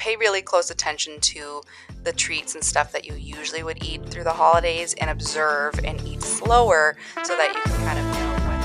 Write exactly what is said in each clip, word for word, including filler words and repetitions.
pay really close attention to the treats and stuff that you usually would eat through the holidays and observe and eat slower so that you can kind of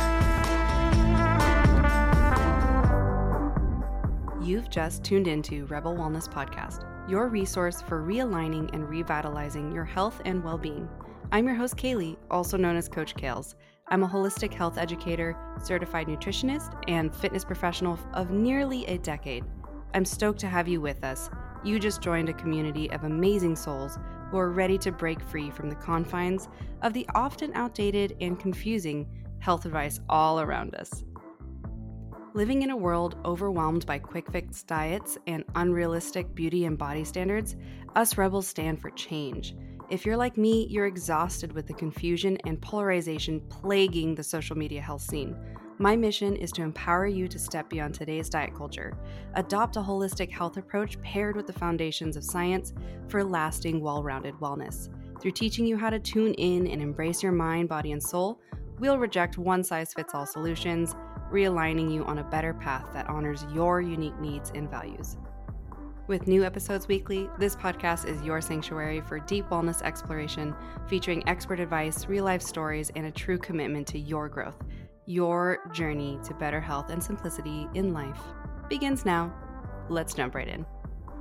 know when. You've just tuned into Rebel Wellness Podcast, your resource for realigning and revitalizing your health and well-being. I'm your host, Kaylee, also known as Coach Kales. I'm a holistic health educator, certified nutritionist, and fitness professional of nearly a decade. I'm stoked to have you with us. You just joined a community of amazing souls who are ready to break free from the confines of the often outdated and confusing health advice all around us. Living in a world overwhelmed by quick fix diets and unrealistic beauty and body standards, us rebels stand for change. If you're like me, you're exhausted with the confusion and polarization plaguing the social media health scene. My mission is to empower you to step beyond today's diet culture, adopt a holistic health approach paired with the foundations of science for lasting, well-rounded wellness. Through teaching you how to tune in and embrace your mind, body, and soul, we'll reject one-size-fits-all solutions, realigning you on a better path that honors your unique needs and values. With new episodes weekly, this podcast is your sanctuary for deep wellness exploration, featuring expert advice, real-life stories, and a true commitment to your growth. Your journey to better health and simplicity in life begins now. Let's jump right in.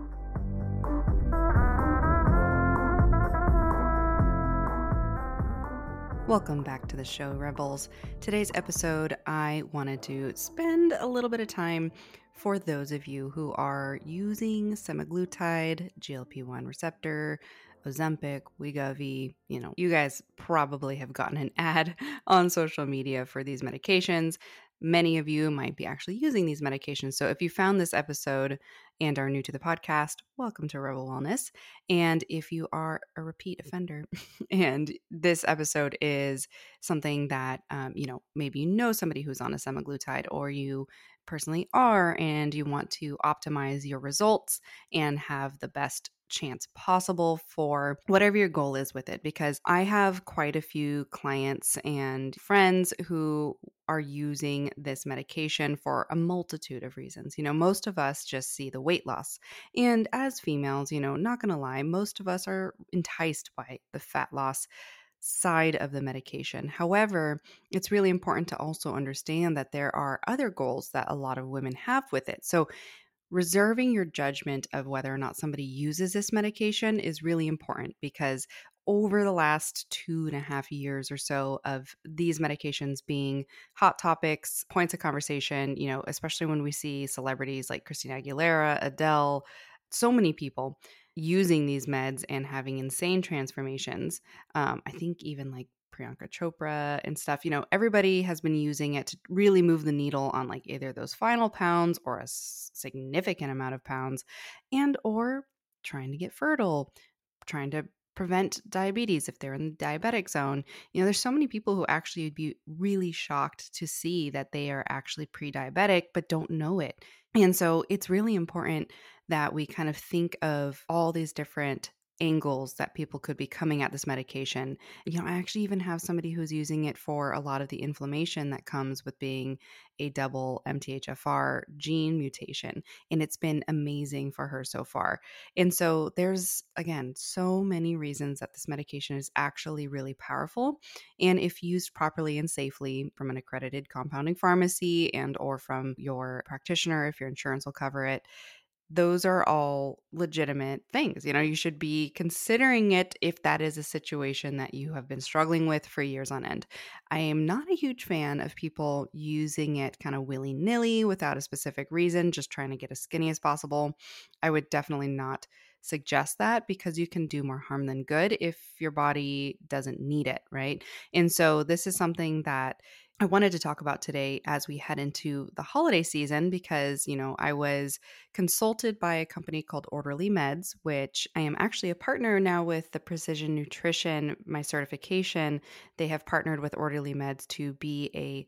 Welcome back to the show, Rebels. Today's episode, I wanted to spend a little bit of time for those of you who are using semaglutide, G L P one receptor, Ozempic, Wegovy. You know, you guys probably have gotten an ad on social media for these medications. Many of you might be actually using these medications. So if you found this episode and are new to the podcast, welcome to Rebel Wellness. And if you are a repeat offender and this episode is something that, um, you know, maybe you know somebody who's on a semaglutide or you personally are and you want to optimize your results and have the best chance possible for whatever your goal is with it, because I have quite a few clients and friends who are using this medication for a multitude of reasons. You know, most of us just see the weight loss. And as females, you know, not going to lie, most of us are enticed by the fat loss side of the medication. However, it's really important to also understand that there are other goals that a lot of women have with it. So reserving your judgment of whether or not somebody uses this medication is really important, because over the last two and a half years or so of these medications being hot topics, points of conversation, you know, especially when we see celebrities like Christina Aguilera, Adele, so many people using these meds and having insane transformations. Um, I think even like Priyanka Chopra and stuff, you know, everybody has been using it to really move the needle on like either those final pounds or a significant amount of pounds, and or trying to get fertile, trying to prevent diabetes if they're in the diabetic zone. You know, there's so many people who actually would be really shocked to see that they are actually pre-diabetic but don't know it. And so it's really important that we kind of think of all these different angles that people could be coming at this medication. You know, I actually even have somebody who's using it for a lot of the inflammation that comes with being a double M T H F R gene mutation. And it's been amazing for her so far. And so there's, again, so many reasons that this medication is actually really powerful. And if used properly and safely from an accredited compounding pharmacy and or from your practitioner, if your insurance will cover it, those are all legitimate things. You know, you should be considering it if that is a situation that you have been struggling with for years on end. I am not a huge fan of people using it kind of willy-nilly without a specific reason, just trying to get as skinny as possible. I would definitely not suggest that, because you can do more harm than good if your body doesn't need it, right? And so this is something that I wanted to talk about today as we head into the holiday season, because, you know, I was consulted by a company called Orderly Meds, which I am actually a partner now with the Precision Nutrition, my certification. They have partnered with Orderly Meds to be a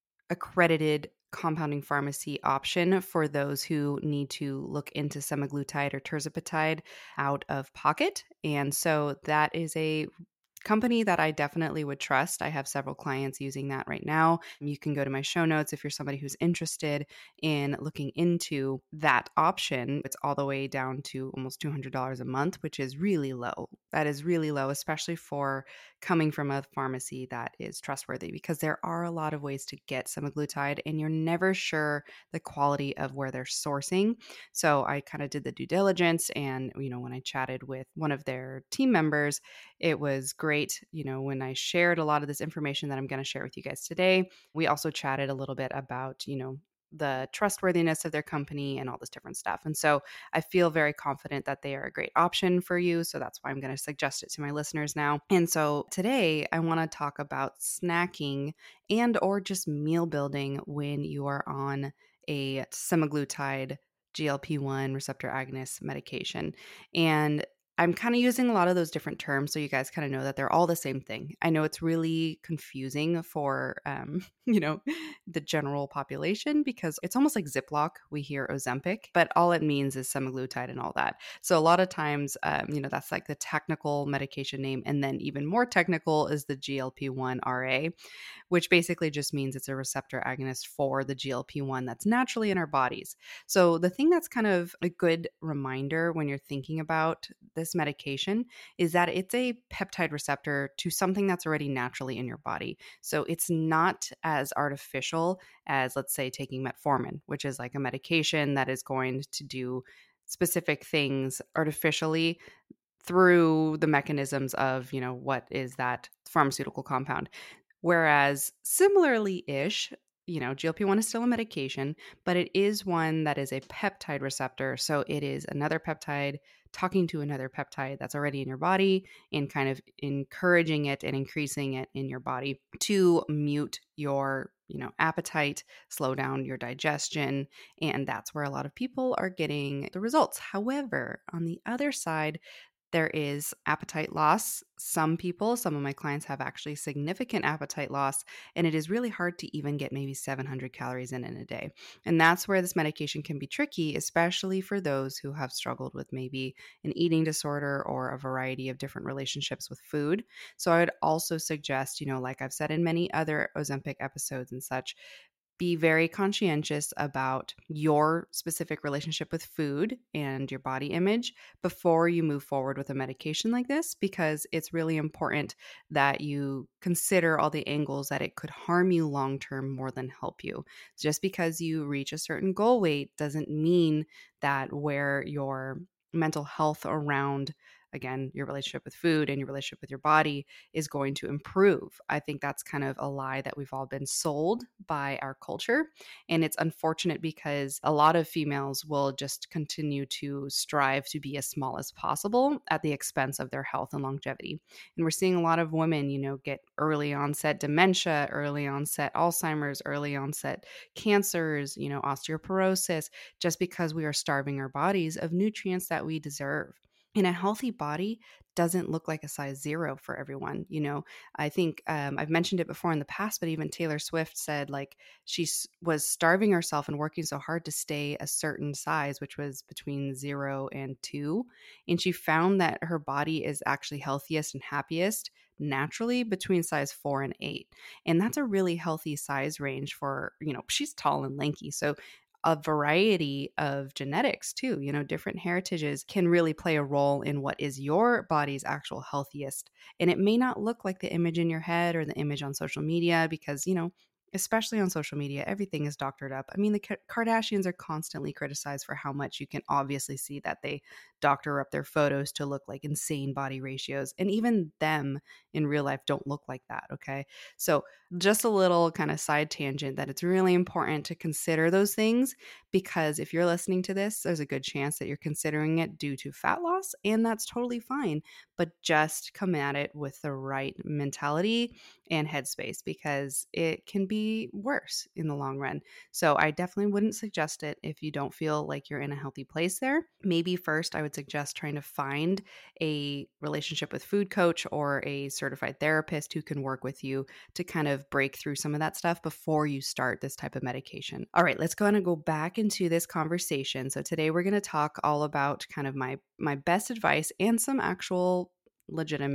accredited compounding pharmacy option for those who need to look into semaglutide or tirzepatide out of pocket. And so that is a company that I definitely would trust. I have several clients using that right now. You can go to my show notes if you're somebody who's interested in looking into that option. It's all the way down to almost two hundred dollars a month, which is really low. That is really low, especially for coming from a pharmacy that is trustworthy, because there are a lot of ways to get semaglutide and you're never sure the quality of where they're sourcing. So I kind of did the due diligence, and you know, when I chatted with one of their team members, it was great, you know, when I shared a lot of this information that I'm going to share with you guys today. We also chatted a little bit about, you know, the trustworthiness of their company and all this different stuff. And so I feel very confident that they are a great option for you. So that's why I'm going to suggest it to my listeners now. And so today I want to talk about snacking and or just meal building when you are on a semaglutide G L P one receptor agonist medication. And I'm kind of using a lot of those different terms so you guys kind of know that they're all the same thing. I know it's really confusing for, um, you know, the general population because it's almost like Ziploc. We hear Ozempic, but all it means is semaglutide and all that. So a lot of times, um, you know, that's like the technical medication name. And then even more technical is the G L P one R A, which basically just means it's a receptor agonist for the G L P one that's naturally in our bodies. So the thing that's kind of a good reminder when you're thinking about this medication is that it's a peptide receptor to something that's already naturally in your body. So it's not as artificial as, let's say, taking metformin, which is like a medication that is going to do specific things artificially through the mechanisms of, you know, what is that pharmaceutical compound. Whereas similarly-ish, you know, G L P one is still a medication, but it is one that is a peptide receptor. So it is another peptide talking to another peptide that's already in your body and kind of encouraging it and increasing it in your body to mute your, you know, appetite, slow down your digestion. And that's where a lot of people are getting the results. However, on the other side, there is appetite loss. Some people, some of my clients have actually significant appetite loss, and it is really hard to even get maybe seven hundred calories in in a day. And that's where this medication can be tricky, especially for those who have struggled with maybe an eating disorder or a variety of different relationships with food. So I would also suggest, you know, like I've said in many other Ozempic episodes and such, be very conscientious about your specific relationship with food and your body image before you move forward with a medication like this, because it's really important that you consider all the angles that it could harm you long term more than help you. Just because you reach a certain goal weight doesn't mean that where your mental health around, again, your relationship with food and your relationship with your body is going to improve. I think that's kind of a lie that we've all been sold by our culture. And it's unfortunate because a lot of females will just continue to strive to be as small as possible at the expense of their health and longevity. And we're seeing a lot of women, you know, get early onset dementia, early onset Alzheimer's, early onset cancers, you know, osteoporosis, just because we are starving our bodies of nutrients that we deserve. And a healthy body doesn't look like a size zero for everyone. You know, I think um, I've mentioned it before in the past, but even Taylor Swift said like she s- was starving herself and working so hard to stay a certain size, which was between zero and two. And she found that her body is actually healthiest and happiest naturally between size four and eight. And that's a really healthy size range for, you know, she's tall and lanky. So a variety of genetics too, you know, different heritages can really play a role in what is your body's actual healthiest. And it may not look like the image in your head or the image on social media because, you know, especially on social media, everything is doctored up. I mean, the Kardashians are constantly criticized for how much you can obviously see that they doctor up their photos to look like insane body ratios. And even them in real life don't look like that. Okay. So just a little kind of side tangent that it's really important to consider those things, because if you're listening to this, there's a good chance that you're considering it due to fat loss, and that's totally fine. But just come at it with the right mentality and headspace, because it can be worse in the long run. So I definitely wouldn't suggest it if you don't feel like you're in a healthy place there. Maybe first I would suggest trying to find a relationship with food coach or a certified therapist who can work with you to kind of break through some of that stuff before you start this type of medication. All right, let's go ahead and go back into this conversation. So today we're going to talk all about kind of my my best advice and some actual legitimate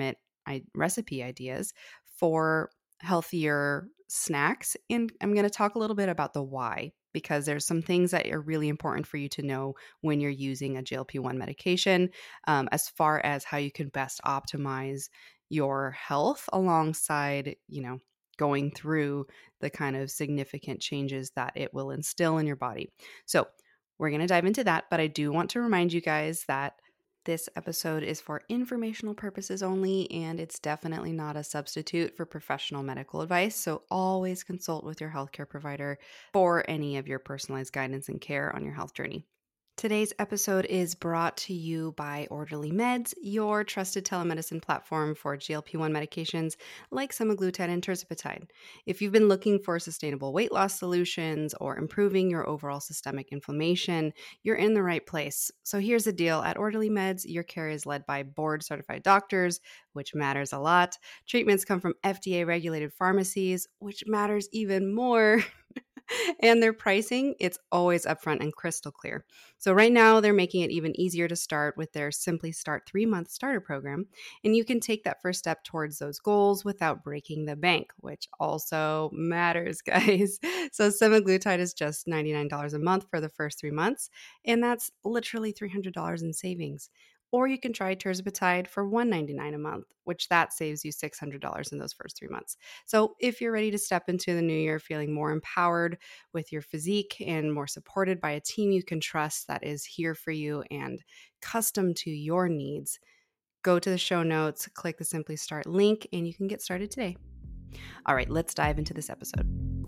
I- recipe ideas for healthier snacks. And I'm going to talk a little bit about the why, because there's some things that are really important for you to know when you're using a G L P one medication, um, as far as how you can best optimize your health alongside, you know, going through the kind of significant changes that it will instill in your body. So we're going to dive into that, but I do want to remind you guys that this episode is for informational purposes only, and it's definitely not a substitute for professional medical advice. So always consult with your healthcare provider for any of your personalized guidance and care on your health journey. Today's episode is brought to you by Orderly Meds, your trusted telemedicine platform for G L P one medications like semaglutide and tirzepatide. If you've been looking for sustainable weight loss solutions or improving your overall systemic inflammation, you're in the right place. So here's the deal. At Orderly Meds, your care is led by board-certified doctors, which matters a lot. Treatments come from F D A-regulated pharmacies, which matters even more. And their pricing, it's always upfront and crystal clear. So right now, they're making it even easier to start with their Simply Start three-month starter program. And you can take that first step towards those goals without breaking the bank, which also matters, guys. So semaglutide is just ninety-nine dollars a month for the first three months. And that's literally three hundred dollars in savings. Or you can try tirzepatide for one hundred ninety-nine dollars a month, which that saves you six hundred dollars in those first three months. So if you're ready to step into the new year feeling more empowered with your physique and more supported by a team you can trust that is here for you and custom to your needs, go to the show notes, click the Simply Start link, and you can get started today. All right, let's dive into this episode.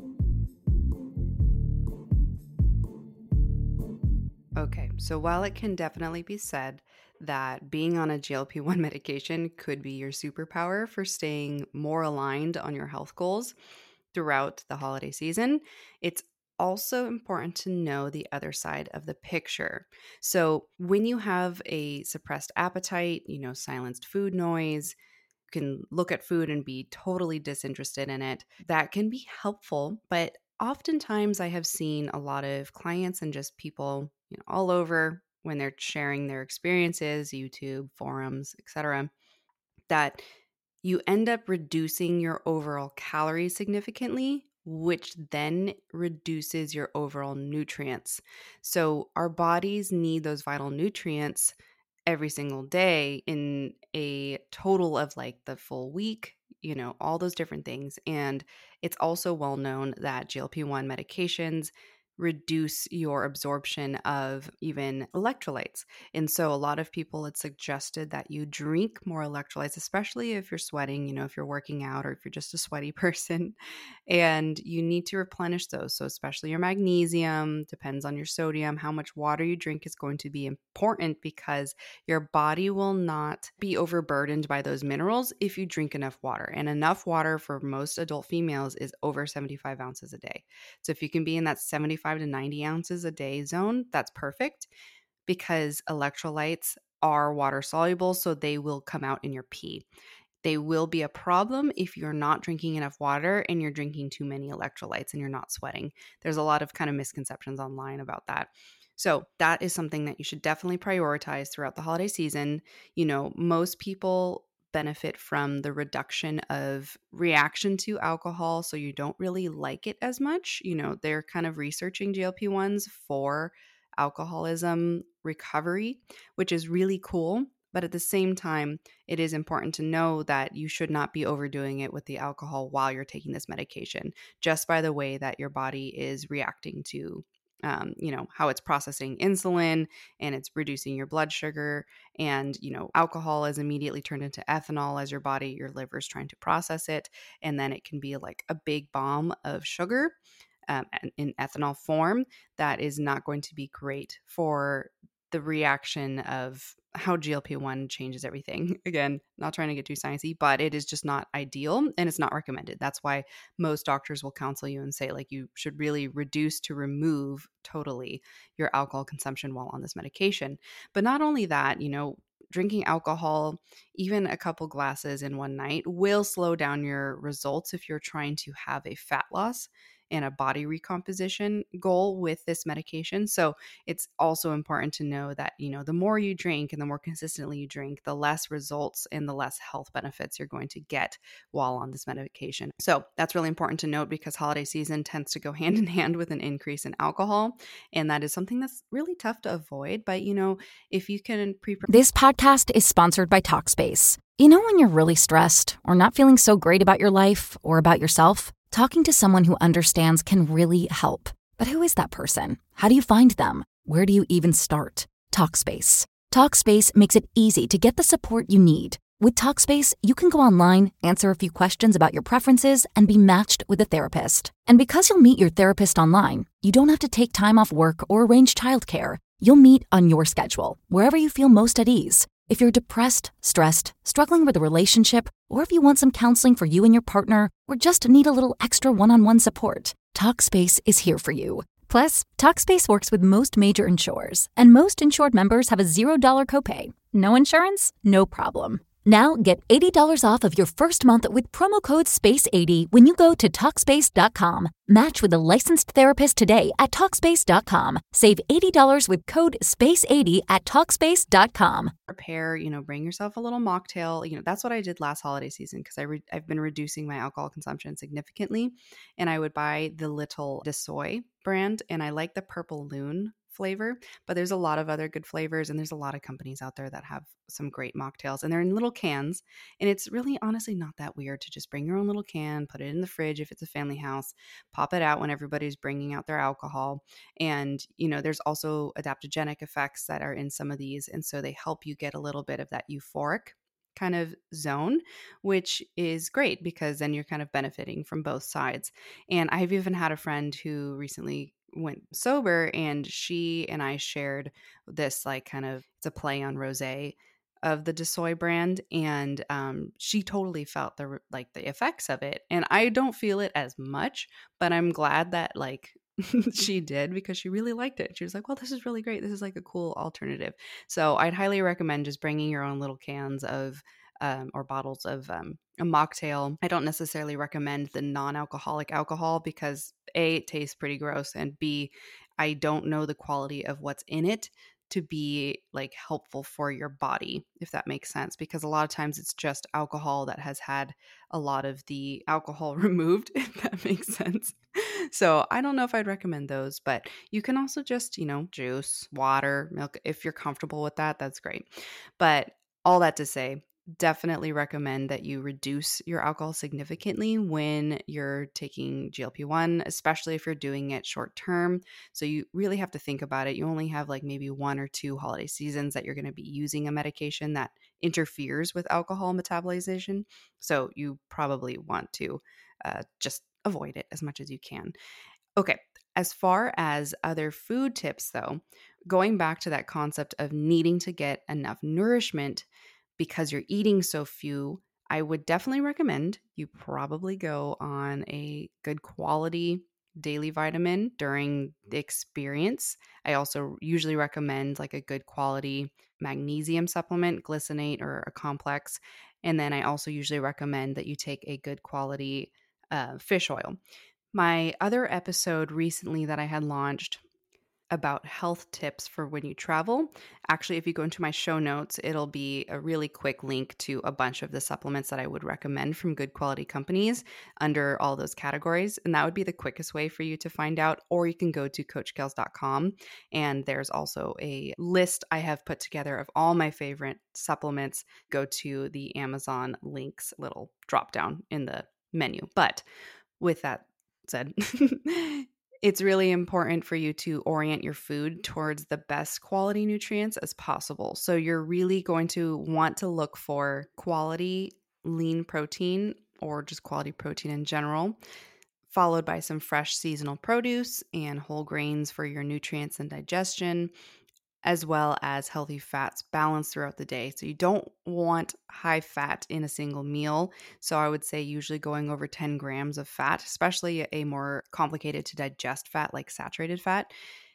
Okay, so while it can definitely be said that being on a G L P one medication could be your superpower for staying more aligned on your health goals throughout the holiday season, it's also important to know the other side of the picture. So when you have a suppressed appetite, you know, silenced food noise, you can look at food and be totally disinterested in it. That can be helpful, but oftentimes I have seen a lot of clients and just people, you know, all over when they're sharing their experiences, YouTube, forums, et cetera, that you end up reducing your overall calories significantly, which then reduces your overall nutrients. So our bodies need those vital nutrients every single day in a total of like the full week, you know, all those different things. And it's also well known that G L P one medications reduce your absorption of even electrolytes. And so a lot of people, it's suggested that you drink more electrolytes, especially if you're sweating, you know, if you're working out or if you're just a sweaty person, and you need to replenish those. So especially your magnesium, depends on your sodium, how much water you drink is going to be important because your body will not be overburdened by those minerals if you drink enough water. And enough water for most adult females is over seventy-five ounces a day. So if you can be in that seventy-five to ninety ounces a day zone, that's perfect, because electrolytes are water soluble, so they will come out in your pee. They will be a problem if you're not drinking enough water and you're drinking too many electrolytes and you're not sweating. There's a lot of kind of misconceptions online about that. So that is something that you should definitely prioritize throughout the holiday season. You know, most people benefit from the reduction of reaction to alcohol, so you don't really like it as much. You know, they're kind of researching G L P ones for alcoholism recovery, which is really cool. But at the same time, it is important to know that you should not be overdoing it with the alcohol while you're taking this medication, just by the way that your body is reacting to, um, you know, how it's processing insulin and it's reducing your blood sugar. And, you know, alcohol is immediately turned into ethanol as your body, your liver is trying to process it. And then it can be like a big bomb of sugar um, in ethanol form that is not going to be great for the reaction of how G L P one changes everything. Again, not trying to get too sciencey, but it is just not ideal and it's not recommended. That's why most doctors will counsel you and say, like, you should really reduce to remove totally your alcohol consumption while on this medication. But not only that, you know, drinking alcohol, even a couple glasses in one night, will slow down your results if you're trying to have a fat loss. and a body recomposition goal with this medication. So it's also important to know that, you know, the more you drink and the more consistently you drink, the less results and the less health benefits you're going to get while on this medication. So that's really important to note because holiday season tends to go hand in hand with an increase in alcohol. And that is something that's really tough to avoid. But, you know, if you can pre This podcast is sponsored by Talkspace. You know, when you're really stressed or not feeling so great about your life or about yourself, talking to someone who understands can really help. But who is that person? How do you find them? Where do you even start? Talkspace. Talkspace makes it easy to get the support you need. With Talkspace, you can go online, answer a few questions about your preferences, and be matched with a therapist. And because you'll meet your therapist online, you don't have to take time off work or arrange childcare. You'll meet on your schedule, wherever you feel most at ease. If you're depressed, stressed, struggling with a relationship, or if you want some counseling for you and your partner, or just need a little extra one-on-one support, Talkspace is here for you. Plus, Talkspace works with most major insurers, and most insured members have a zero dollars copay. No insurance? No problem. Now get eighty dollars off of your first month with promo code space eighty when you go to Talkspace dot com. Match with a licensed therapist today at Talkspace dot com. Save eighty dollars with code space eighty at Talkspace dot com. Prepare, you know, bring yourself a little mocktail. You know, that's what I did last holiday season because I re- I've been reducing my alcohol consumption significantly. And I would buy the Little DeSoy brand, and I like the Purple Loon flavor, but there's a lot of other good flavors, and there's a lot of companies out there that have some great mocktails, and they're in little cans, and it's really honestly not that weird to just bring your own little can, put it in the fridge if it's a family house, pop it out when everybody's bringing out their alcohol. And you know, there's also adaptogenic effects that are in some of these, and so they help you get a little bit of that euphoric kind of zone, which is great because then you're kind of benefiting from both sides. And I've even had a friend who recently went sober, and she and I shared this, like, kind of, it's a play on rosé of the DeSoy brand, and um, she totally felt the like the effects of it, and I don't feel it as much, but I'm glad that like she did because she really liked it. She was like, well, this is really great. This is like a cool alternative. So I'd highly recommend just bringing your own little cans of um, or bottles of um, a mocktail. I don't necessarily recommend the non-alcoholic alcohol because A, it tastes pretty gross, and B, I don't know the quality of what's in it to be like helpful for your body, if that makes sense, because a lot of times it's just alcohol that has had a lot of the alcohol removed, if that makes sense. So I don't know if I'd recommend those, but you can also just, you know, juice, water, milk, if you're comfortable with that, that's great. But all that to say, definitely recommend that you reduce your alcohol significantly when you're taking G L P one, especially if you're doing it short term. So you really have to think about it. You only have like maybe one or two holiday seasons that you're going to be using a medication that interferes with alcohol metabolization. So you probably want to uh, just avoid it as much as you can. Okay, as far as other food tips though, going back to that concept of needing to get enough nourishment because you're eating so few, I would definitely recommend you probably go on a good quality daily vitamin during the experience. I also usually recommend like a good quality magnesium supplement, glycinate or a complex. And then I also usually recommend that you take a good quality uh, fish oil. My other episode recently that I had launched about health tips for when you travel. Actually, if you go into my show notes, it'll be a really quick link to a bunch of the supplements that I would recommend from good quality companies under all those categories. And that would be the quickest way for you to find out. Or you can go to coach kels dot com, and there's also a list I have put together of all my favorite supplements. Go to the Amazon links little drop down in the menu. But with that said, it's really important for you to orient your food towards the best quality nutrients as possible. So you're really going to want to look for quality lean protein or just quality protein in general, followed by some fresh seasonal produce and whole grains for your nutrients and digestion, as well as healthy fats balanced throughout the day. So you don't want high fat in a single meal. So I would say usually going over ten grams of fat, especially a more complicated to digest fat like saturated fat.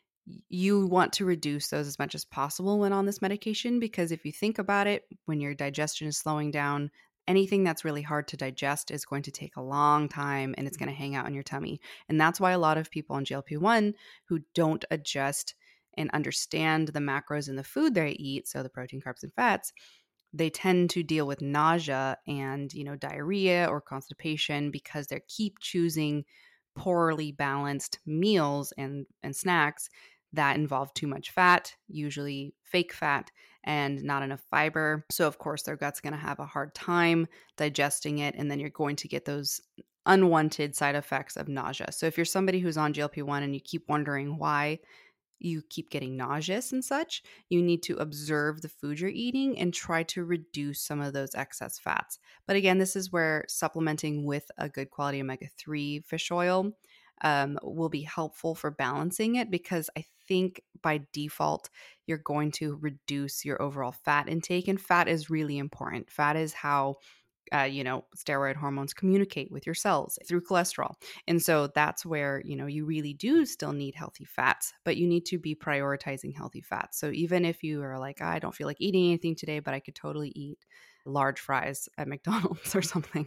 You want to reduce those as much as possible when on this medication, because if you think about it, when your digestion is slowing down, anything that's really hard to digest is going to take a long time and it's going to hang out in your tummy. And that's why a lot of people on G L P one who don't adjust and understand the macros in the food they eat, so the protein, carbs, and fats, they tend to deal with nausea and, you know, diarrhea or constipation because they keep choosing poorly balanced meals and, and snacks that involve too much fat, usually fake fat, and not enough fiber. So, of course, their gut's going to have a hard time digesting it, and then you're going to get those unwanted side effects of nausea. So if you're somebody who's on G L P one and you keep wondering why you keep getting nauseous and such, you need to observe the food you're eating and try to reduce some of those excess fats. But again, this is where supplementing with a good quality omega three fish oil um, will be helpful for balancing it, because I think by default, you're going to reduce your overall fat intake. And fat is really important. Fat is how Uh, you know, steroid hormones communicate with your cells through cholesterol. And so that's where, you know, you really do still need healthy fats, but you need to be prioritizing healthy fats. So even if you are like, I don't feel like eating anything today, but I could totally eat large fries at McDonald's or something,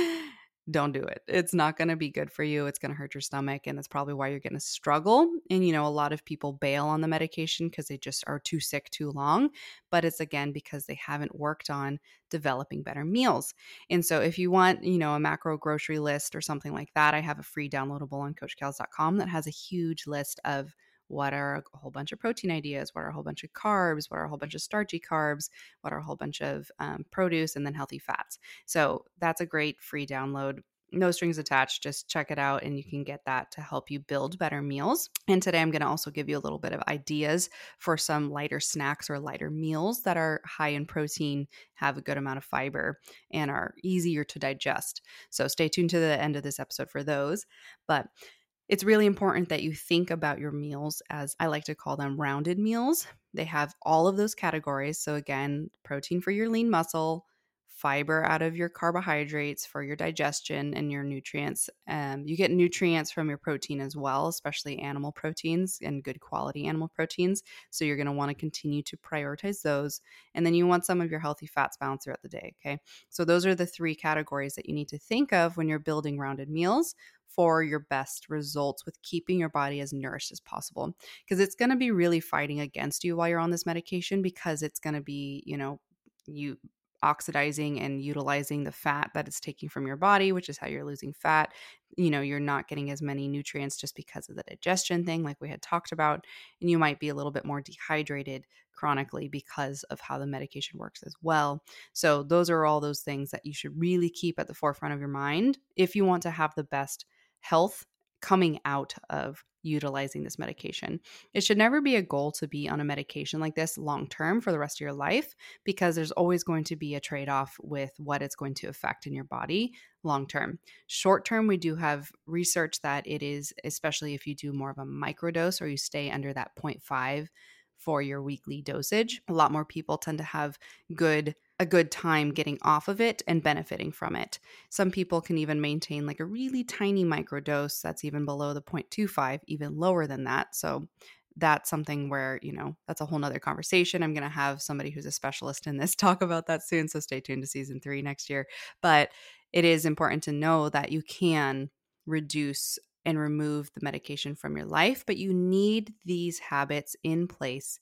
don't do it. It's not going to be good for you. It's going to hurt your stomach. And that's probably why you're going to struggle. And, you know, a lot of people bail on the medication because they just are too sick too long. But it's again because they haven't worked on developing better meals. And so if you want, you know, a macro grocery list or something like that, I have a free downloadable on coach kals dot com that has a huge list of what are a whole bunch of protein ideas, what are a whole bunch of carbs, what are a whole bunch of starchy carbs, what are a whole bunch of um, produce, and then healthy fats. So that's a great free download. No strings attached. Just check it out and you can get that to help you build better meals. And today I'm going to also give you a little bit of ideas for some lighter snacks or lighter meals that are high in protein, have a good amount of fiber, and are easier to digest. So stay tuned to the end of this episode for those. But it's really important that you think about your meals as, I like to call them, rounded meals. They have all of those categories. So again, protein for your lean muscle, fiber out of your carbohydrates for your digestion and your nutrients. Um, you get nutrients from your protein as well, especially animal proteins and good quality animal proteins. So you're going to want to continue to prioritize those. And then you want some of your healthy fats balanced throughout the day. Okay. So those are the three categories that you need to think of when you're building rounded meals for your best results with keeping your body as nourished as possible. Because it's going to be really fighting against you while you're on this medication, because it's going to be, you know, you oxidizing and utilizing the fat that it's taking from your body, which is how you're losing fat. You know, you're not getting as many nutrients just because of the digestion thing, like we had talked about. And you might be a little bit more dehydrated chronically because of how the medication works as well. So those are all those things that you should really keep at the forefront of your mind if you want to have the best health coming out of utilizing this medication. It should never be a goal to be on a medication like this long term for the rest of your life, because there's always going to be a trade-off with what it's going to affect in your body long term. Short term, we do have research that it is, especially if you do more of a microdose or you stay under that zero point five for your weekly dosage, a lot more people tend to have good a good time getting off of it and benefiting from it. Some people can even maintain like a really tiny microdose that's even below the zero point two five, even lower than that. So that's something where, you know, that's a whole nother conversation. I'm going to have somebody who's a specialist in this talk about that soon. So stay tuned to season three next year. But it is important to know that you can reduce and remove the medication from your life, but you need these habits in place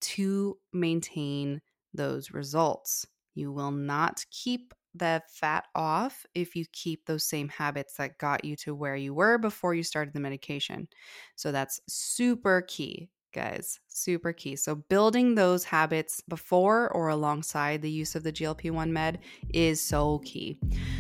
to maintain those results. You will not keep the fat off if you keep those same habits that got you to where you were before you started the medication. So that's super key, guys, super key. So building those habits before or alongside the use of the G L P one med is so key.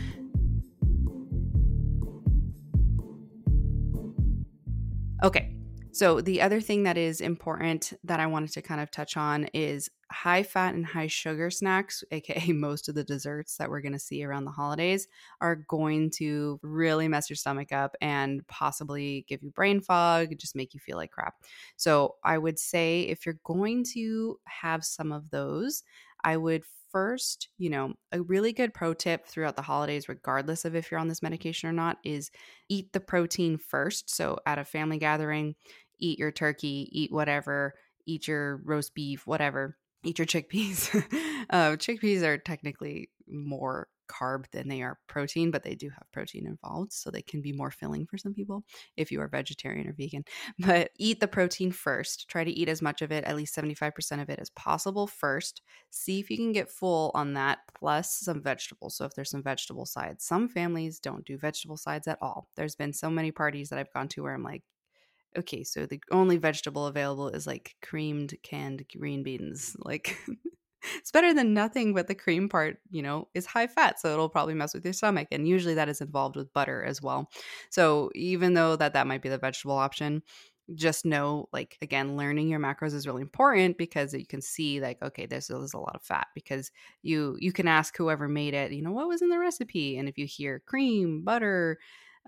Okay. So the other thing that is important that I wanted to kind of touch on is high fat and high sugar snacks, aka most of the desserts that we're going to see around the holidays, are going to really mess your stomach up and possibly give you brain fog, just make you feel like crap. So I would say if you're going to have some of those, I would first, you know, a really good pro tip throughout the holidays, regardless of if you're on this medication or not, is eat the protein first. So at a family gathering, eat your turkey, eat whatever, eat your roast beef, whatever, eat your chickpeas. uh, chickpeas are technically more carb than they are protein, but they do have protein involved. So they can be more filling for some people if you are vegetarian or vegan. But eat the protein first. Try to eat as much of it, at least seventy-five percent of it as possible first. See if you can get full on that, plus some vegetables. So if there's some vegetable sides, some families don't do vegetable sides at all. There's been so many parties that I've gone to where I'm like, okay, so the only vegetable available is like creamed canned green beans. Like, it's better than nothing, but the cream part, you know, is high fat, so it'll probably mess with your stomach. And usually that is involved with butter as well. So even though that that might be the vegetable option, just know, like, again, learning your macros is really important because you can see like, okay, there's, there's a lot of fat, because you you can ask whoever made it, you know, what was in the recipe? And if you hear cream, butter,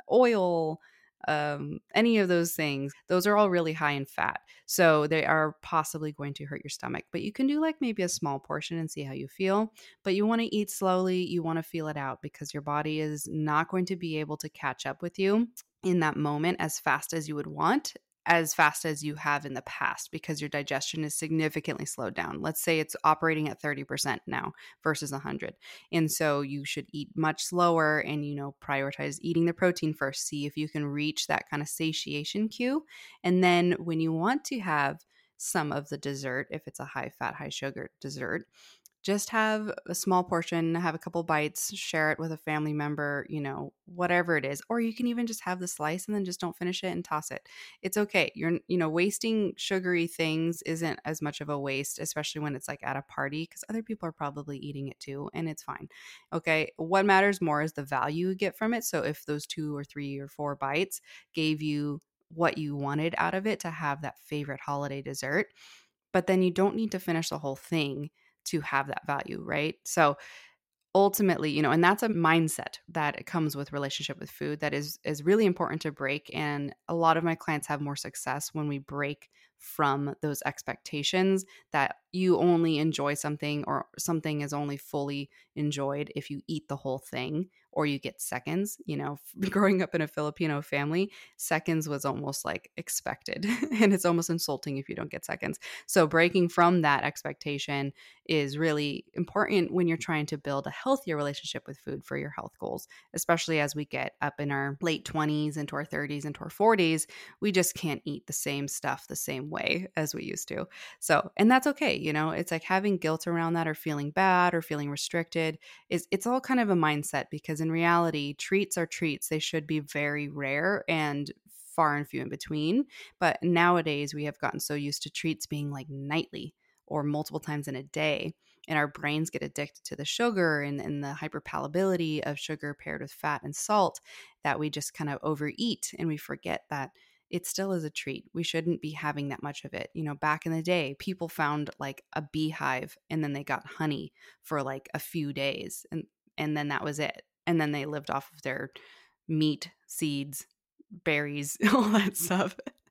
oil, um, any of those things, those are all really high in fat. So they are possibly going to hurt your stomach. But you can do like maybe a small portion and see how you feel. But you want to eat slowly. You want to feel it out, because your body is not going to be able to catch up with you in that moment as fast as you would want, as fast as you have in the past, because your digestion is significantly slowed down. Let's say it's operating at thirty percent now versus one hundred. And so you should eat much slower and, you know, prioritize eating the protein first. See if you can reach that kind of satiation cue. And then when you want to have some of the dessert, if it's a high fat, high sugar dessert, just have a small portion, have a couple bites, share it with a family member, you know, whatever it is. Or you can even just have the slice and then just don't finish it and toss it. It's okay. You're, you know, wasting sugary things isn't as much of a waste, especially when it's like at a party, because other people are probably eating it too, and it's fine. Okay. What matters more is the value you get from it. So if those two or three or four bites gave you what you wanted out of it to have that favorite holiday dessert, but then you don't need to finish the whole thing to have that value, right? So ultimately, you know, and that's a mindset that comes with relationship with food that is is really important to break. And a lot of my clients have more success when we break from those expectations that you only enjoy something, or something is only fully enjoyed if you eat the whole thing or you get seconds. You know, growing up in a Filipino family, seconds was almost like expected, and it's almost insulting if you don't get seconds. So breaking from that expectation is really important when you're trying to build a healthier relationship with food for your health goals, especially as we get up in our late twenties, into our thirties, into our forties. We just can't eat the same stuff the same way as we used to. So, and that's okay. You know, it's like having guilt around that, or feeling bad, or feeling restricted, is it's all kind of a mindset, because in reality, treats are treats. They should be very rare and far and few in between. But nowadays we have gotten so used to treats being like nightly or multiple times in a day, and our brains get addicted to the sugar and, and the hyperpalatability of sugar paired with fat and salt, that we just kind of overeat, and we forget that it still is a treat. We shouldn't be having that much of it. You know, back in the day, people found like a beehive and then they got honey for like a few days, and and then that was it. And then they lived off of their meat, seeds, berries, all that stuff.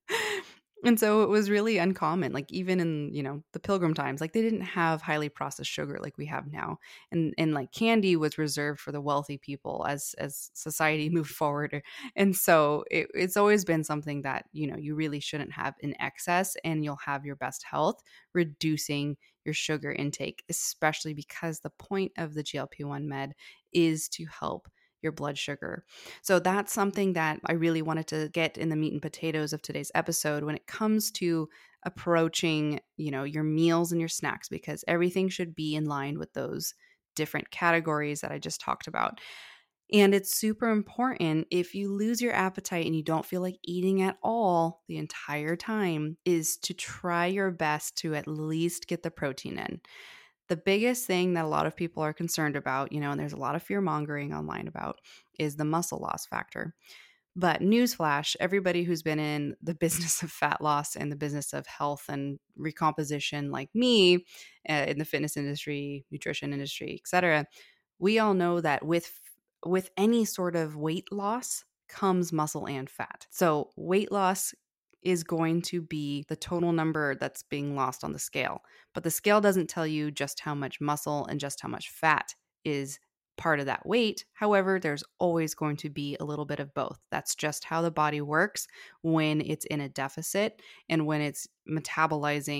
And so it was really uncommon, like even in, you know, the Pilgrim times, like they didn't have highly processed sugar like we have now. And and like candy was reserved for the wealthy people as as society moved forward. And so it, it's always been something that, you know, you really shouldn't have in excess, and you'll have your best health reducing your sugar intake, especially because the point of the G L P one med is to help your blood sugar. So that's something that I really wanted to get in the meat and potatoes of today's episode when it comes to approaching, you know, your meals and your snacks, because everything should be in line with those different categories that I just talked about. And it's super important, if you lose your appetite and you don't feel like eating at all the entire time, is to try your best to at least get the protein in. The biggest thing that a lot of people are concerned about, you know, and there's a lot of fear mongering online about, is the muscle loss factor. But newsflash, everybody who's been in the business of fat loss and the business of health and recomposition, like me, uh, in the fitness industry, nutrition industry, et cetera, we all know that with with any sort of weight loss comes muscle and fat. So weight loss is going to be the total number that's being lost on the scale. But the scale doesn't tell you just how much muscle and just how much fat is part of that weight. However, there's always going to be a little bit of both. That's just how the body works when it's in a deficit and when it's metabolizing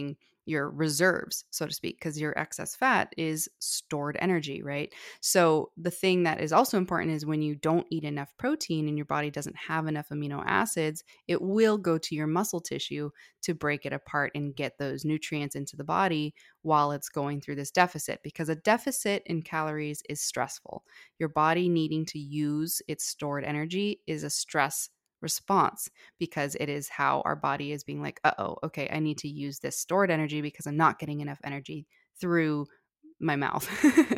your reserves, so to speak, because your excess fat is stored energy, right? So the thing that is also important is when you don't eat enough protein and your body doesn't have enough amino acids, it will go to your muscle tissue to break it apart and get those nutrients into the body while it's going through this deficit, because a deficit in calories is stressful. Your body needing to use its stored energy is a stress response, because it is how our body is being like, uh-oh, okay, I need to use this stored energy because I'm not getting enough energy through my mouth.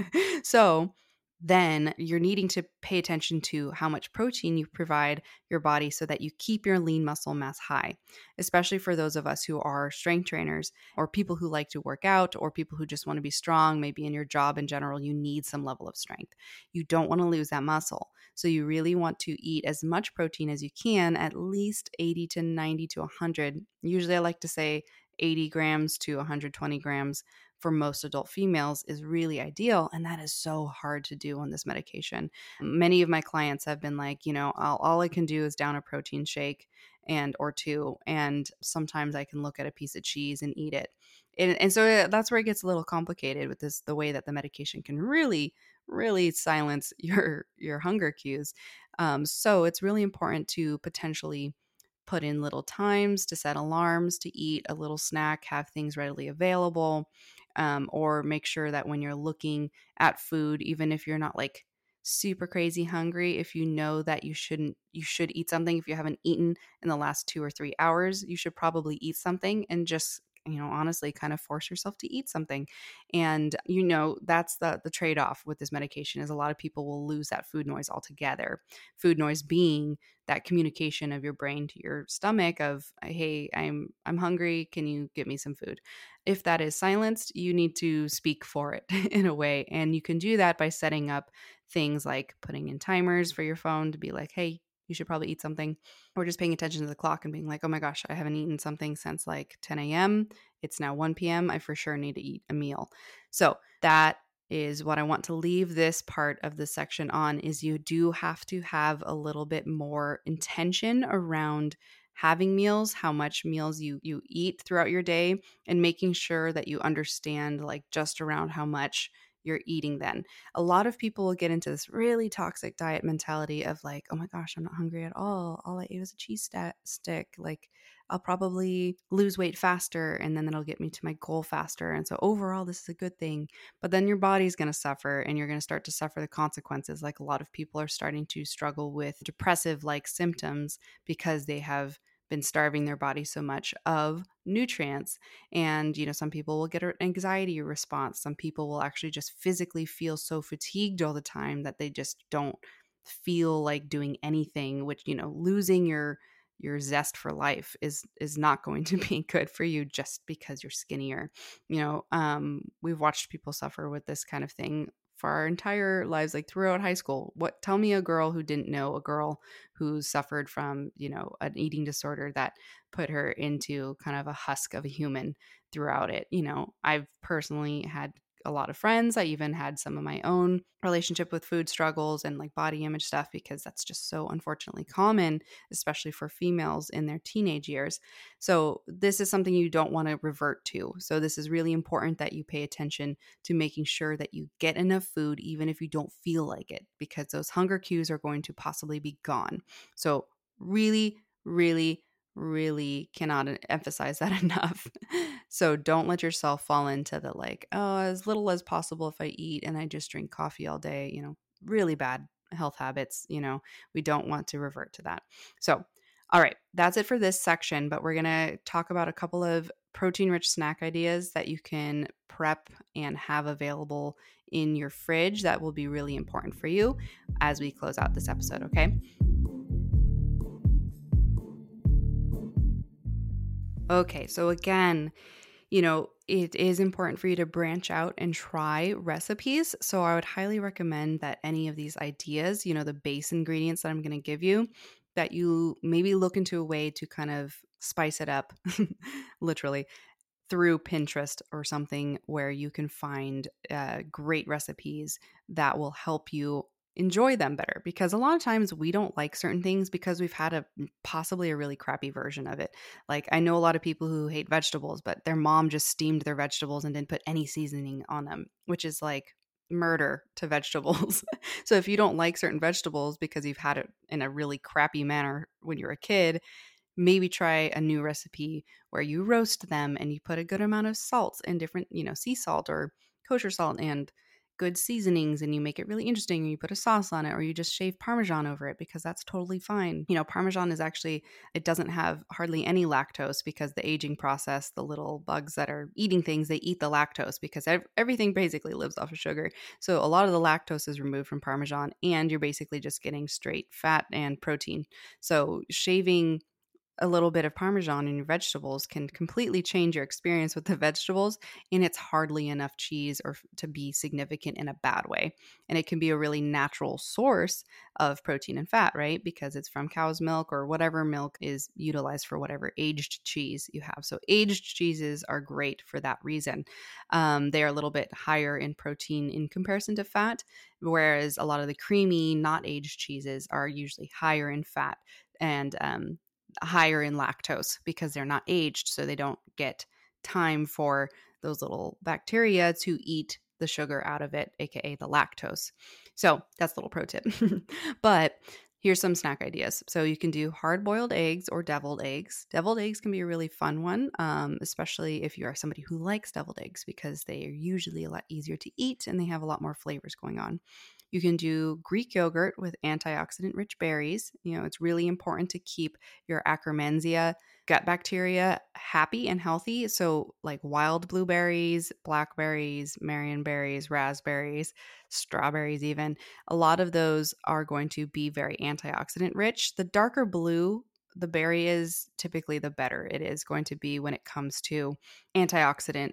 So then you're needing to pay attention to how much protein you provide your body so that you keep your lean muscle mass high, especially for those of us who are strength trainers or people who like to work out or people who just want to be strong. Maybe in your job in general, you need some level of strength. You don't want to lose that muscle. So you really want to eat as much protein as you can, at least eighty to ninety to one hundred. Usually I like to say eighty grams to one hundred twenty grams for most adult females is really ideal. And that is so hard to do on this medication. Many of my clients have been like, you know, all, all I can do is down a protein shake and or two. And sometimes I can look at a piece of cheese and eat it. And, and so that's where it gets a little complicated with this, the way that the medication can really, really silence your, your hunger cues. Um, so it's really important to potentially put in little times to set alarms to eat a little snack, have things readily available, um, or make sure that when you're looking at food, even if you're not like super crazy hungry, if you know that you shouldn't, you should eat something. If you haven't eaten in the last two or three hours, you should probably eat something and just, you know, honestly kind of force yourself to eat something. And, you know, that's the the trade-off with this medication is a lot of people will lose that food noise altogether. Food noise being that communication of your brain to your stomach of, hey, I'm I'm hungry. Can you get me some food? If that is silenced, you need to speak for it in a way. And you can do that by setting up things like putting in timers for your phone to be like, hey, you should probably eat something, or just paying attention to the clock and being like, oh my gosh, I haven't eaten something since like ten a.m. It's now one p.m. I for sure need to eat a meal. So that is what I want to leave this part of the section on, is you do have to have a little bit more intention around having meals, how much meals you you eat throughout your day, and making sure that you understand like just around how much you're eating then. A lot of people will get into this really toxic diet mentality of like, oh my gosh, I'm not hungry at all. All I ate was a cheese sta- stick. Like I'll probably lose weight faster and then that'll get me to my goal faster. And so overall, this is a good thing. But then your body's going to suffer and you're going to start to suffer the consequences. Like a lot of people are starting to struggle with depressive like symptoms because they have been starving their body so much of nutrients. And, you know, some people will get an anxiety response. Some people will actually just physically feel so fatigued all the time that they just don't feel like doing anything, which, you know, losing your your zest for life is is not going to be good for you just because you're skinnier. You know, um, we've watched people suffer with this kind of thing for our entire lives, like throughout high school. What, tell me a girl who didn't know a girl who suffered from, you know, an eating disorder that put her into kind of a husk of a human throughout it. You know, I've personally had a lot of friends. I even had some of my own relationship with food struggles and like body image stuff, because that's just so unfortunately common, especially for females in their teenage years. So this is something you don't want to revert to. So this is really important that you pay attention to making sure that you get enough food, even if you don't feel like it, because those hunger cues are going to possibly be gone. So really, really, really cannot emphasize that enough. So don't let yourself fall into the like, oh, as little as possible if I eat and I just drink coffee all day, you know, really bad health habits. You know, we don't want to revert to that. So, all right, that's it for this section, but we're going to talk about a couple of protein rich snack ideas that you can prep and have available in your fridge that will be really important for you as we close out this episode. Okay. Okay, so again, you know, it is important for you to branch out and try recipes. So I would highly recommend that any of these ideas, you know, the base ingredients that I'm going to give you, that you maybe look into a way to kind of spice it up, literally, through Pinterest or something where you can find uh, great recipes that will help you enjoy them better, because a lot of times we don't like certain things because we've had a possibly a really crappy version of it. Like I know a lot of people who hate vegetables, but their mom just steamed their vegetables and didn't put any seasoning on them, which is like murder to vegetables. So if you don't like certain vegetables because you've had it in a really crappy manner when you're a kid, maybe try a new recipe where you roast them and you put a good amount of salt and different, you know, sea salt or kosher salt and good seasonings, and you make it really interesting, and you put a sauce on it, or you just shave Parmesan over it, because that's totally fine. You know, Parmesan is actually, it doesn't have hardly any lactose, because the aging process, the little bugs that are eating things, they eat the lactose, because ev- everything basically lives off of sugar. So a lot of the lactose is removed from Parmesan, and you're basically just getting straight fat and protein. So shaving a little bit of Parmesan in your vegetables can completely change your experience with the vegetables, and it's hardly enough cheese or to be significant in a bad way. And it can be a really natural source of protein and fat, right? Because it's from cow's milk or whatever milk is utilized for whatever aged cheese you have. So aged cheeses are great for that reason. Um, they are a little bit higher in protein in comparison to fat, whereas a lot of the creamy, not aged cheeses are usually higher in fat and um, higher in lactose, because they're not aged, so they don't get time for those little bacteria to eat the sugar out of it, aka the lactose. So that's a little pro tip. But here's some snack ideas. So you can do hard-boiled eggs or deviled eggs. Deviled eggs can be a really fun one, um, especially if you are somebody who likes deviled eggs, because they are usually a lot easier to eat and they have a lot more flavors going on. You can do Greek yogurt with antioxidant-rich berries. You know, it's really important to keep your Akkermansia gut bacteria happy and healthy. So like wild blueberries, blackberries, marionberries, raspberries, strawberries even, a lot of those are going to be very antioxidant rich. The darker blue the berry is, typically the better it is going to be when it comes to antioxidant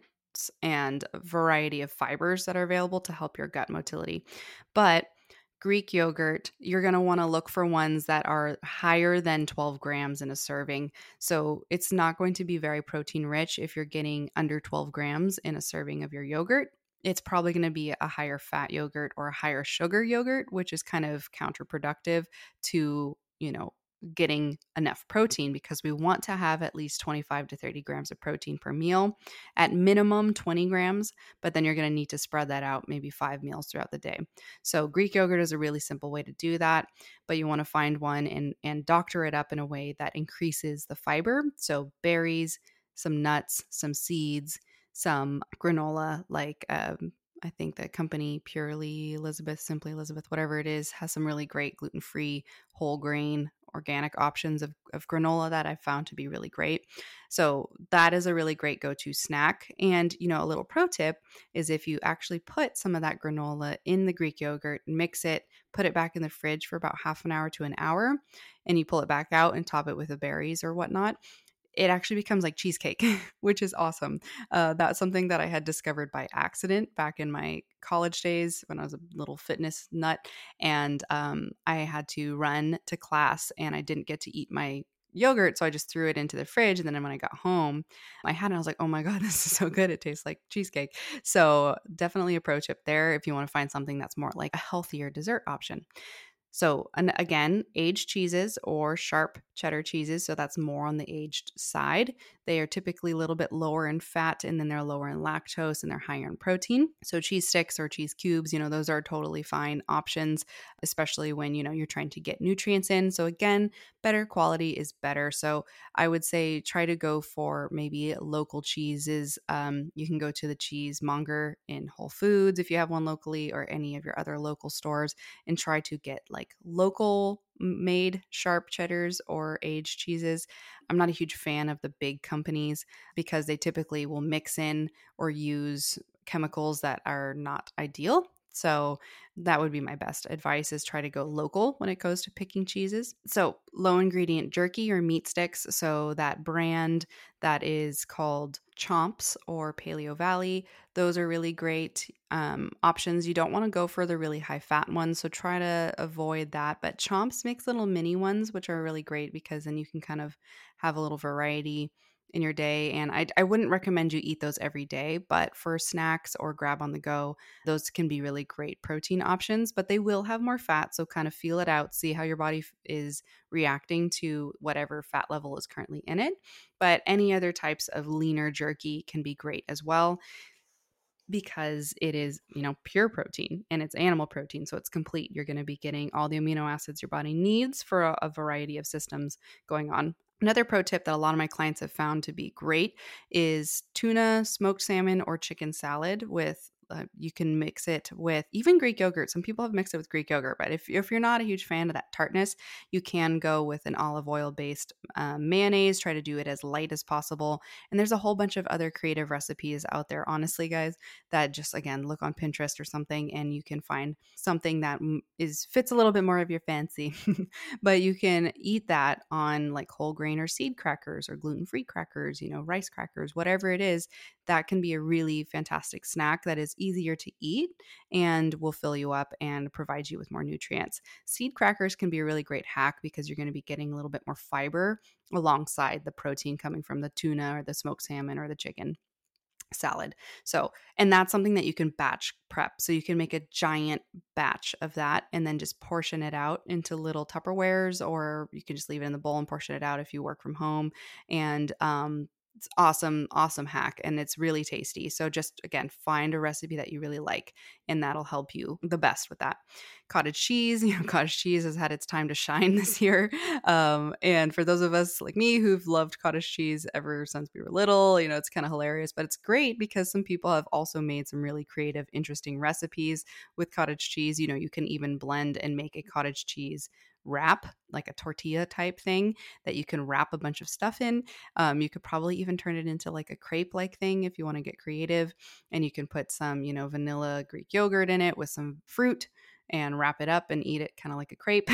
and a variety of fibers that are available to help your gut motility. But Greek yogurt, you're going to want to look for ones that are higher than twelve grams in a serving. So it's not going to be very protein rich if you're getting under twelve grams in a serving of your yogurt. It's probably going to be a higher fat yogurt or a higher sugar yogurt, which is kind of counterproductive to, you know, getting enough protein, because we want to have at least twenty-five to thirty grams of protein per meal, at minimum twenty grams, but then you're going to need to spread that out maybe five meals throughout the day. So Greek yogurt is a really simple way to do that, but you want to find one and, and doctor it up in a way that increases the fiber. So berries, some nuts, some seeds, some granola, like um, I think the company Purely Elizabeth, Simply Elizabeth, whatever it is, has some really great gluten-free, whole grain, organic options of, of granola that I've found to be really great. So that is a really great go-to snack. And, you know, a little pro tip is if you actually put some of that granola in the Greek yogurt, mix it, put it back in the fridge for about half an hour to an hour, and you pull it back out and top it with the berries or whatnot, it actually becomes like cheesecake, which is awesome. Uh, that's something that I had discovered by accident back in my college days when I was a little fitness nut. And um, I had to run to class and I didn't get to eat my yogurt. So I just threw it into the fridge. And then when I got home, I had it. I was like, oh my God, this is so good. It tastes like cheesecake. So definitely a pro tip there if you want to find something that's more like a healthier dessert option. So and again, aged cheeses or sharp cheddar cheeses, so that's more on the aged side. They are typically a little bit lower in fat, and then they're lower in lactose, and they're higher in protein. So cheese sticks or cheese cubes, you know, those are totally fine options, especially when, you know, you're trying to get nutrients in. So again, better quality is better. So I would say try to go for maybe local cheeses. Um, you can go to the cheesemonger in Whole Foods if you have one locally, or any of your other local stores, and try to get like local made sharp cheddars or aged cheeses. I'm not a huge fan of the big companies because they typically will mix in or use chemicals that are not ideal. So that would be my best advice, is try to go local when it goes to picking cheeses. So low ingredient jerky or meat sticks. So that brand that is called Chomps or Paleo Valley, those are really great um, options. You don't want to go for the really high fat ones, so try to avoid that. But Chomps makes little mini ones, which are really great because then you can kind of have a little variety in your day. And I, I wouldn't recommend you eat those every day, but for snacks or grab on the go, those can be really great protein options, but they will have more fat. So kind of feel it out, see how your body f- is reacting to whatever fat level is currently in it. But any other types of leaner jerky can be great as well, because it is, you know, pure protein and it's animal protein. So it's complete. You're going to be getting all the amino acids your body needs for a, a variety of systems going on. Another pro tip that a lot of my clients have found to be great is tuna, smoked salmon, or chicken salad with uh, you can mix it with even Greek yogurt. Some people have mixed it with Greek yogurt, but if, if you're not a huge fan of that tartness, you can go with an olive oil based um, mayonnaise. Try to do it as light as possible. And there's a whole bunch of other creative recipes out there, honestly, guys, that just, again, look on Pinterest or something and you can find something that is fits a little bit more of your fancy. But you can eat that on like whole grain or seed crackers or gluten-free crackers, you know, rice crackers, whatever it is. That can be a really fantastic snack that is easier to eat and will fill you up and provide you with more nutrients. Seed crackers can be a really great hack because you're going to be getting a little bit more fiber alongside the protein coming from the tuna or the smoked salmon or the chicken salad. So, and that's something that you can batch prep. So you can make a giant batch of that and then just portion it out into little Tupperwares, or you can just leave it in the bowl and portion it out if you work from home. And um, it's awesome, awesome hack. And it's really tasty. So just, again, find a recipe that you really like and that'll help you the best with that. Cottage cheese, you know, cottage cheese has had its time to shine this year. Um, and for those of us like me who've loved cottage cheese ever since we were little, you know, it's kind of hilarious, but it's great because some people have also made some really creative, interesting recipes with cottage cheese. You know, you can even blend and make a cottage cheese wrap, like a tortilla type thing that you can wrap a bunch of stuff in. Um, you could probably even turn it into like a crepe like thing if you want to get creative. And you can put some, you know, vanilla Greek yogurt in it with some fruit and wrap it up and eat it kind of like a crepe.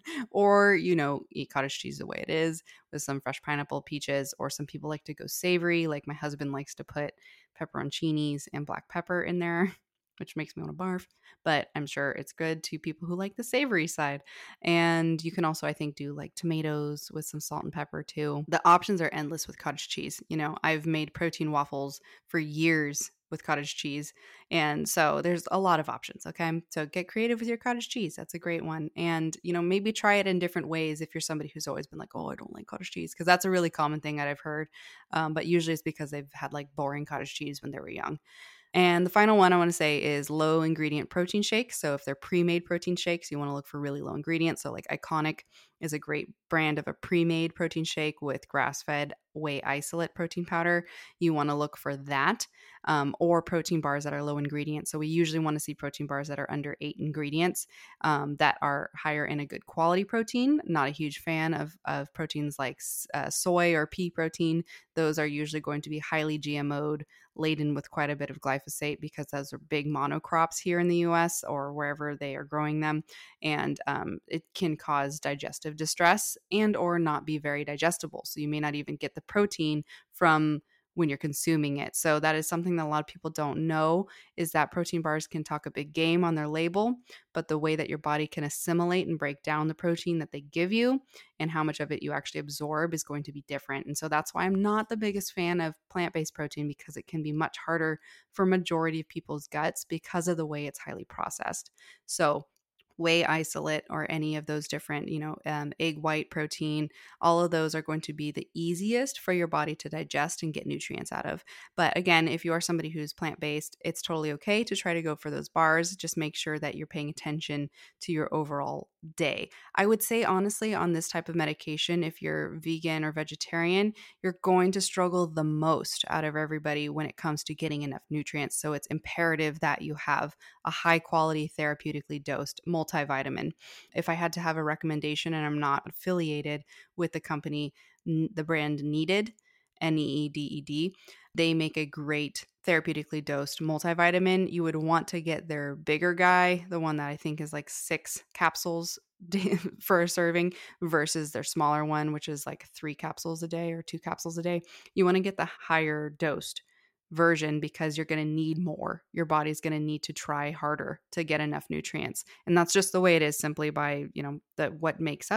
Or, you know, eat cottage cheese the way it is with some fresh pineapple, peaches, or some people like to go savory. Like my husband likes to put pepperoncinis and black pepper in there, which makes me want to barf, but I'm sure it's good to people who like the savory side. And you can also, I think, do like tomatoes with some salt and pepper too. The options are endless with cottage cheese. You know, I've made protein waffles for years with cottage cheese. And so there's a lot of options. Okay. So get creative with your cottage cheese. That's a great one. And, you know, maybe try it in different ways if you're somebody who's always been like, oh, I don't like cottage cheese. Cause that's a really common thing that I've heard. Um, but usually it's because they've had like boring cottage cheese when they were young. And the final one I want to say is low ingredient protein shakes. So if they're pre-made protein shakes, you want to look for really low ingredients. So like Iconic is a great brand of a pre-made protein shake with grass-fed whey isolate protein powder. You want to look for that, um, or protein bars that are low ingredient. So we usually want to see protein bars that are under eight ingredients, um, that are higher in a good quality protein. Not a huge fan of, of proteins like uh, soy or pea protein. Those are usually going to be highly G M O'd, laden with quite a bit of glyphosate because those are big monocrops here in the U S or wherever they are growing them. And um, it can cause digestive distress and or not be very digestible. So you may not even get the protein from when you're consuming it. So that is something that a lot of people don't know, is that protein bars can talk a big game on their label, but the way that your body can assimilate and break down the protein that they give you and how much of it you actually absorb is going to be different. And so that's why I'm not the biggest fan of plant-based protein, because it can be much harder for majority of people's guts because of the way it's highly processed. So whey isolate or any of those different, you know, um, egg white protein, all of those are going to be the easiest for your body to digest and get nutrients out of. But again, if you are somebody who's plant-based, it's totally okay to try to go for those bars. Just make sure that you're paying attention to your overall day. I would say, honestly, on this type of medication, if you're vegan or vegetarian, you're going to struggle the most out of everybody when it comes to getting enough nutrients. So it's imperative that you have a high quality, therapeutically dosed multivitamin. If I had to have a recommendation, and I'm not affiliated with the company, the brand Needed, N E E D E D, they make a great therapeutically dosed multivitamin. You would want to get their bigger guy, the one that I think is like six capsules for a serving, versus their smaller one, which is like three capsules a day or two capsules a day. You want to get the higher dosed version because you're going to need more. Your body's going to need to try harder to get enough nutrients. And that's just the way it is, simply by, you know, that what makes up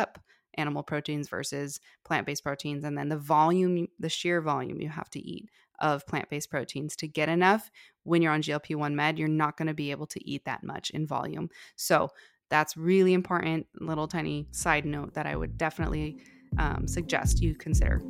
animal proteins versus plant-based proteins, and then the volume, the sheer volume you have to eat of plant-based proteins to get enough. When you're on G L P one med, you're not going to be able to eat that much in volume. So that's really important. Little tiny side note that I would definitely um, suggest you consider.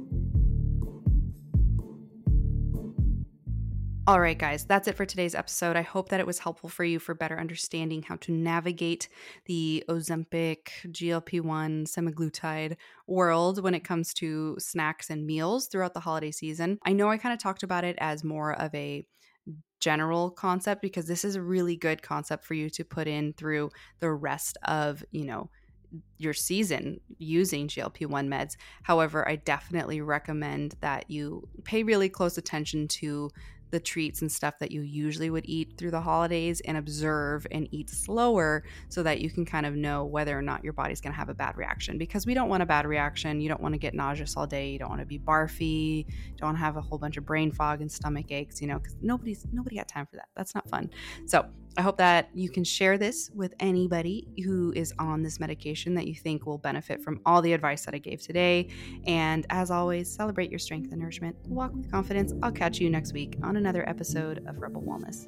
All right, guys, that's it for today's episode. I hope that it was helpful for you for better understanding how to navigate the Ozempic, G L P one, semaglutide world when it comes to snacks and meals throughout the holiday season. I know I kind of talked about it as more of a general concept because this is a really good concept for you to put in through the rest of, you know, your season using G L P one meds. However, I definitely recommend that you pay really close attention to the treats and stuff that you usually would eat through the holidays and observe and eat slower so that you can kind of know whether or not your body's going to have a bad reaction, because we don't want a bad reaction. You don't want to get nauseous all day. You don't want to be barfy. You don't want to have a whole bunch of brain fog and stomach aches, you know, because nobody's nobody got time for that. That's not fun. So I hope that you can share this with anybody who is on this medication that you think will benefit from all the advice that I gave today. And as always, celebrate your strength and nourishment. Walk with confidence. I'll catch you next week on another episode of Rebel Wellness.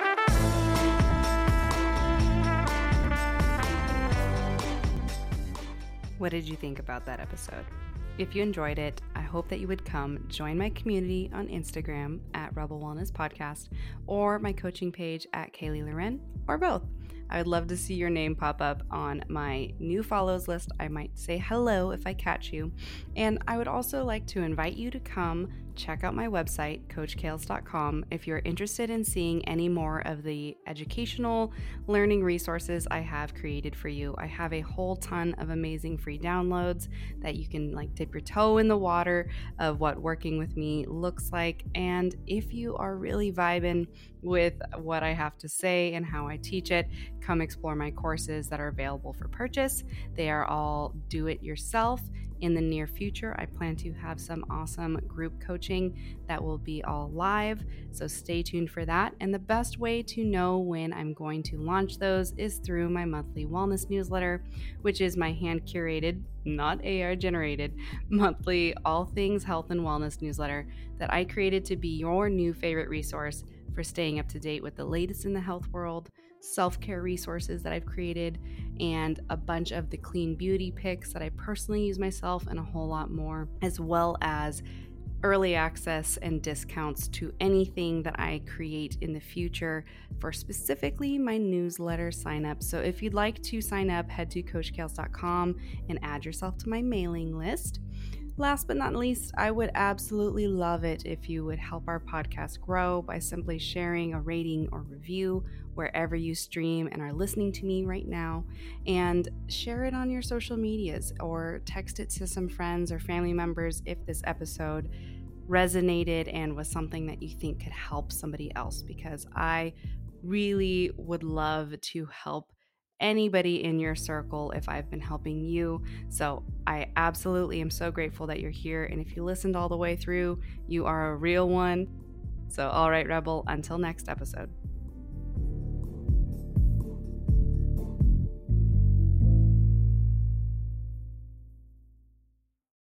What did you think about that episode? If you enjoyed it, I hope that you would come join my community on Instagram at Rebel Wellness Podcast or my coaching page at Kaylee Loren, or both. I would love to see your name pop up on my new follows list. I might say hello if I catch you. And I would also like to invite you to come check out my website, coach kales dot com, if you're interested in seeing any more of the educational learning resources I have created for you. I have a whole ton of amazing free downloads that you can like dip your toe in the water of what working with me looks like. And if you are really vibing with what I have to say and how I teach it, come explore my courses that are available for purchase. They are all do it yourself. In the near future, I plan to have some awesome group coaching that will be all live, so stay tuned for that. And the best way to know when I'm going to launch those is through my monthly wellness newsletter, which is my hand-curated, not A R-generated, monthly all things health and wellness newsletter that I created to be your new favorite resource for staying up to date with the latest in the health world, self-care resources that I've created, and a bunch of the clean beauty picks that I personally use myself, and a whole lot more, as well as early access and discounts to anything that I create in the future for specifically my newsletter sign up. So if you'd like to sign up, head to coach kales dot com and add yourself to my mailing list. Last but not least, I would absolutely love it if you would help our podcast grow by simply sharing a rating or review wherever you stream and are listening to me right now, and share it on your social medias or text it to some friends or family members if this episode resonated and was something that you think could help somebody else, because I really would love to help anybody in your circle if I've been helping you. So I absolutely am so grateful that you're here. And if you listened all the way through, you are a real one. So all right, Rebel, until next episode.